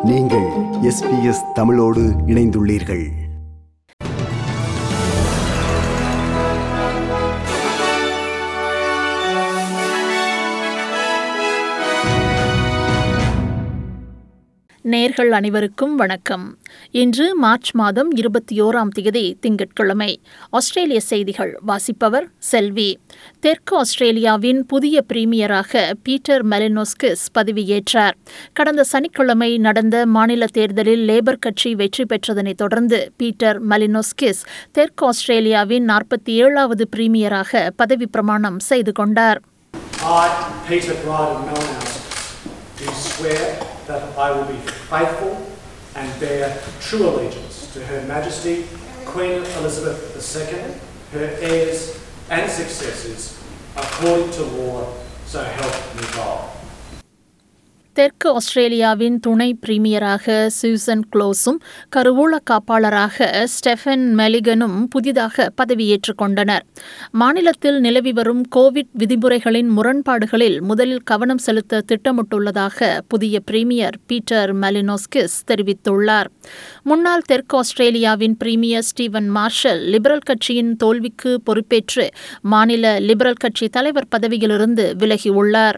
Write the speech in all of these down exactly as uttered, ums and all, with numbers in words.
நீங்கள் S B S தமிழோடு இணைந்துள்ளீர்கள். நேர்கள் அனைவருக்கும் வணக்கம். இன்று மார்ச் மாதம் இருபத்தி ஓராம் தேதி திங்கட்கிழமை. ஆஸ்திரேலிய செய்திகள் வாசிப்பவர் செல்வி. தெற்கு ஆஸ்திரேலியாவின் புதிய பிரீமியராக பீட்டர் மலினோஸ்கிஸ் பதவியேற்றார். கடந்த சனிக்கிழமை நடந்த மாநில தேர்தலில் லேபர் கட்சி வெற்றி பெற்றதனைத் தொடர்ந்து பீட்டர் மலினோஸ்கிஸ் தெற்கு ஆஸ்திரேலியாவின் நாற்பத்தி ஏழாவது பிரீமியராக பதவி பிரமாணம் செய்து கொண்டார். I, Peter Bryden Malinowski, do swear that I will be faithful and bear true allegiance to Her Majesty Queen Elizabeth the Second, her heirs and successors, according to law, so help me God. தெற்கு ஆஸ்திரேலியாவின் துணை பிரீமியராக Susan குளோஸும் கருவூல காப்பாளராக Stefan மெலிகனும் புதிதாக பதவியேற்றுக் கொண்டனர். மாநிலத்தில் நிலவி வரும் கோவிட் விதிமுறைகளின் முரண்பாடுகளில் முதலில் கவனம் செலுத்த திட்டமிட்டுள்ளதாக புதிய பிரீமியர் பீட்டர் மலினோஸ்கிஸ் தெரிவித்துள்ளார். முன்னாள் தெற்கு ஆஸ்திரேலியாவின் பிரீமியர் ஸ்டீவன் மார்ஷல் லிபரல் கட்சியின் தோல்விக்கு பொறுப்பேற்று மாநில லிபரல் கட்சி தலைவர் பதவியிலிருந்து விலகியுள்ளார்.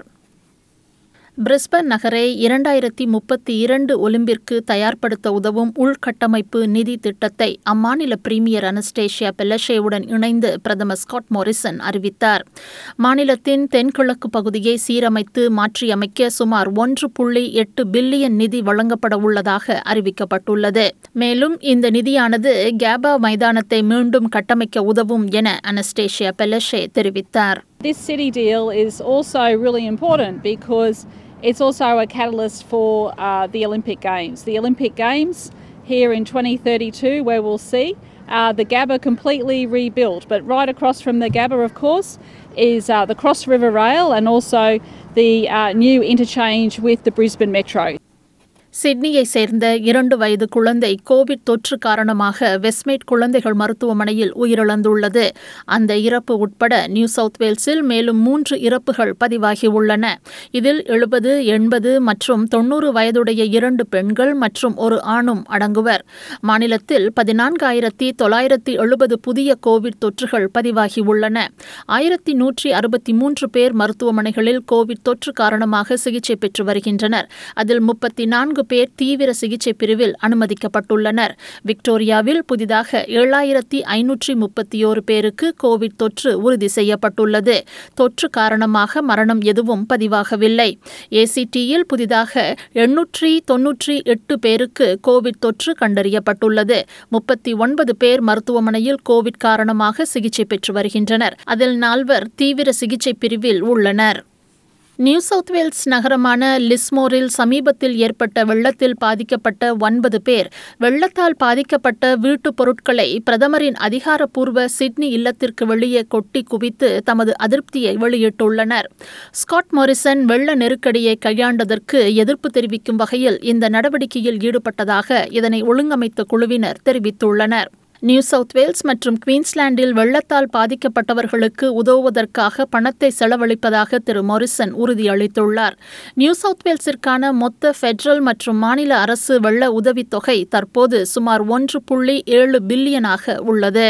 பிரிஸ்பன் நகரை இரண்டாயிரத்தி முப்பத்தி இரண்டு ஒலிம்பிற்கு தயார்படுத்த உதவும் உள்கட்டமைப்பு நிதி திட்டத்தை அம்மாநில பிரீமியர் அனஸ்டேஷியா பெலஷேவுடன் இணைந்து பிரதமர் ஸ்காட் மோரிசன் அறிவித்தார். மாநிலத்தின் தென்கிழக்கு பகுதியை சீரமைத்து மாற்றியமைக்க சுமார் ஒன்று புள்ளி எட்டு பில்லியன் நிதி வழங்கப்பட உள்ளதாக அறிவிக்கப்பட்டுள்ளது. மேலும் இந்த நிதியானது கேபா மைதானத்தை மீண்டும் கட்டமைக்க உதவும் என அனஸ்டேஷியா பெலஷே தெரிவித்தார். This city deal is also really important because it's also a catalyst for uh, the Olympic Games. The Olympic Games here in twenty thirty-two, where we'll see uh, the Gabba completely rebuilt. But right across from the Gabba, of course, is uh, the Cross River Rail and also the uh, new interchange with the Brisbane Metro. சிட்னியை சேர்ந்த இரண்டு வயது குழந்தை Covid தொற்று காரணமாக வெஸ்ட்மேட் குழந்தைகள் மருத்துவமனையில் உயிரிழந்துள்ளது. அந்த இறப்பு உட்பட நியூ சவுத் வேல்ஸில் மேலும் மூன்று இறப்புகள் பதிவாகியுள்ளன. இதில் எழுபது, எண்பது மற்றும் தொன்னூறு வயதுடைய இரண்டு பெண்கள் மற்றும் ஒரு ஆணும் அடங்குவர். மாநிலத்தில் பதினான்காயிரத்தி தொள்ளாயிரத்தி எழுபது புதிய கோவிட் தொற்றுகள் பதிவாகியுள்ளன. ஆயிரத்தி நூற்றி அறுபத்தி மூன்று பேர் மருத்துவமனைகளில் கோவிட் தொற்று காரணமாக சிகிச்சை பெற்று வருகின்றனர். அதில் முப்பத்தி நான்கு பேர் தீவிர சிகிச்சை பிரிவில் அனுமதிக்கப்பட்டுள்ளனர். விக்டோரியாவில் புதிதாக ஏழாயிரத்தி ஐநூற்றி முப்பத்தி ஓரு பேருக்கு கோவிட் தொற்று உறுதி செய்யப்பட்டுள்ளது. தொற்று காரணமாக மரணம் எதுவும் பதிவாகவில்லை. ஏசிடியில் புதிதாக எண்ணூற்றி தொன்னூற்றி எட்டு பேருக்கு கோவிட் தொற்று கண்டறியப்பட்டுள்ளது. முப்பத்தி ஒன்பது பேர் மருத்துவமனையில் கோவிட் காரணமாக சிகிச்சை பெற்று வருகின்றனர். அதில் நால்வர் தீவிர சிகிச்சை பிரிவில் உள்ளனர். நியூ சவுத் வேல்ஸ் நகரமான லிஸ்மோரில் சமீபத்தில் ஏற்பட்ட வெள்ளத்தில் பாதிக்கப்பட்ட ஒன்பது பேர் வெள்ளத்தால் பாதிக்கப்பட்ட வீட்டுப் பொருட்களை பிரதமரின் அதிகாரப்பூர்வ சிட்னி இல்லத்திற்கு வெளியே கொட்டி குவித்து தமது அதிருப்தியை வெளியிட்டுள்ளனர். ஸ்காட் மோரிசன் வெள்ள நெருக்கடியை கையாண்டதற்கு எதிர்ப்பு தெரிவிக்கும் வகையில் இந்த நடவடிக்கையில் ஈடுபட்டதாக இதனை ஒழுங்கமைத்த குழுவினர் தெரிவித்துள்ளனர். நியூ சவுத் வேல்ஸ் மற்றும் குயின்ஸ்லாண்டில் வெள்ளத்தால் பாதிக்கப்பட்டவர்களுக்கு உதவுவதற்காக பணத்தை செலவழிப்பதாக திரு மோரிசன் உறுதியளித்துள்ளார். நியூ சவுத் வேல்ஸிற்கான மொத்த ஃபெடரல் மற்றும் மாநில அரசு வெள்ள உதவித்தொகை தற்போது சுமார் ஒன்று புள்ளி ஏழு பில்லியனாக உள்ளது.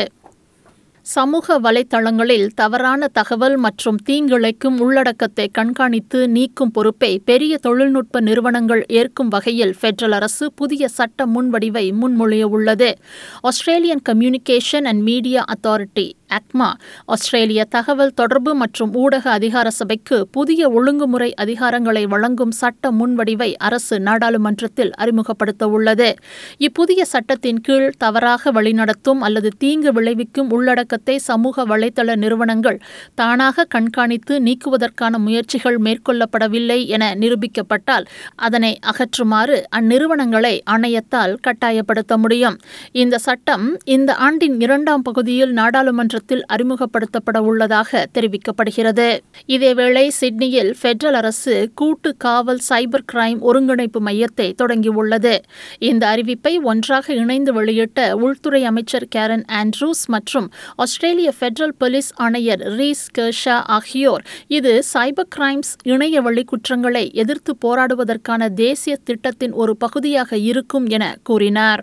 சமூக வலைத்தளங்களில் தவறான தகவல் மற்றும் தீங்கிழைக்கும் உள்ளடக்கத்தை கண்காணித்து நீக்கும் பொறுப்பை பெரிய தொழில்நுட்ப நிறுவனங்கள் ஏற்கும் வகையில் ஃபெடரல் அரசு புதிய சட்ட முன்வடிவை முன்மொழியவுள்ளது. Australian communication and media authority ACMA ஆஸ்திரேலிய தகவல் தொடர்பு மற்றும் ஊடக அதிகார சபைக்கு புதிய ஒழுங்குமுறை அதிகாரங்களை வழங்கும் சட்ட முன்வடிவை அரசு நாடாளுமன்றத்தில் அறிமுகப்படுத்த உள்ளது. இப்புதிய சட்டத்தின் கீழ் தவறாக வழிநடத்தும் அல்லது தீங்கு விளைவிக்கும் உள்ளடக்கத்தை சமூக வலைதள நிறுவனங்கள் தானாக கண்காணித்து நீக்குவதற்கான முயற்சிகள் மேற்கொள்ளப்படவில்லை என நிரூபிக்கப்பட்டால் அதனை அகற்றுமாறு அந்நிறுவனங்களை ஆணையத்தால் கட்டாயப்படுத்த முடியும். இந்த சட்டம் இந்த ஆண்டின் இரண்டாம் பகுதியில் நாடாளுமன்ற நீதிமன்றத்தில் அறிமுகப்படுத்தப்பட உள்ளதாக தெரிவிக்கப்படுகிறது. இதேவேளை சிட்னியில் பெடரல் அரசு கூட்டு காவல் சைபர் கிரைம் ஒருங்கிணைப்பு மையத்தை தொடங்கியுள்ளது. இந்த அறிவிப்பை ஒன்றாக இணைந்து வெளியிட்ட உள்துறை அமைச்சர் கேரன் ஆண்ட்ரூஸ் மற்றும் ஆஸ்திரேலிய பெடரல் போலீஸ் ஆணையர் ரீஸ் கெர்ஷா ஆகியோர் இது சைபர் கிரைம்ஸ் இணையவழி குற்றங்களை எதிர்த்து போராடுவதற்கான தேசிய திட்டத்தின் ஒரு பகுதியாக இருக்கும் என கூறினார்.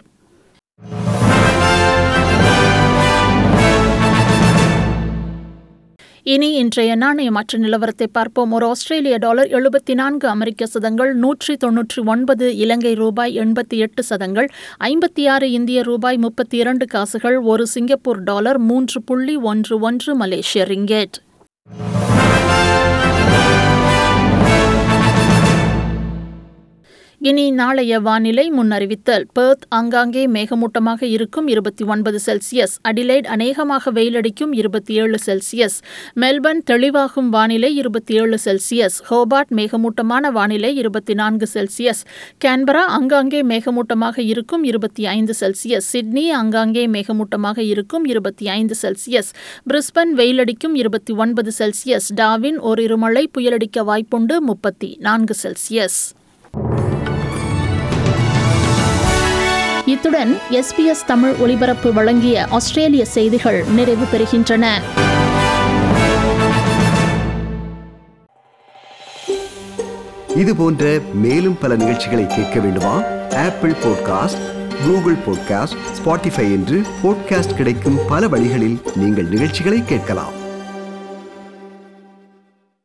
இனி இன்றைய நாணய மாற்று நிலவரத்தை பார்ப்போம். ஒரு ஆஸ்திரேலிய டாலர் எழுபத்தி நான்கு அமெரிக்க சதங்கள், நூற்றி தொன்னூற்றி ஒன்பது இலங்கை ரூபாய் எண்பத்தி எட்டு சதங்கள், ஐம்பத்தி ஆறு இந்திய ரூபாய் முப்பத்தி இரண்டு காசுகள், ஒரு சிங்கப்பூர் டாலர் மூன்று புள்ளி ஒன்று ஒன்று மலேசிய ரிங்கெட். இனி நாளைய வானிலை முன்னறிவித்தல். பெர்த் ஆங்காங்கே மேகமூட்டமாக இருக்கும் இருபத்தி ஒன்பது செல்சியஸ், அடிலைட் அநேகமாக வெயிலடிக்கும் இருபத்தி ஏழு செல்சியஸ், மெல்பர்ன் தெளிவாகும் வானிலை இருபத்தி ஏழு செல்சியஸ், ஹோபார்ட் மேகமூட்டமான வானிலை இருபத்தி நான்கு செல்சியஸ், கேன்பரா ஆங்காங்கே மேகமூட்டமாக இருக்கும் இருபத்தி ஐந்து செல்சியஸ், சிட்னி ஆங்காங்கே மேகமூட்டமாக இருக்கும் இருபத்தி ஐந்து செல்சியஸ், பிரிஸ்பன் வெயிலடிக்கும் இருபத்தி ஒன்பது செல்சியஸ், டார்வின் ஓரிரு மழை புயலடிக்க வாய்ப்புண்டு முப்பத்தி நான்கு செல்சியஸ். இத்துடன் எஸ்பிஎஸ் தமிழ் ஒலிபரப்பு வழங்கிய ஆஸ்திரேலிய செய்திகள் நிறைவு பெறுகின்றன. இது போன்ற மேலும் பல நிகழ்ச்சிகளை கேட்க வேண்டுமா? Apple podcast, Google podcast, Spotify என்று பாட்காஸ்ட் கிடைக்கும் பல வழிகளில் நீங்கள் நிகழ்ச்சிகளை கேட்கலாம்.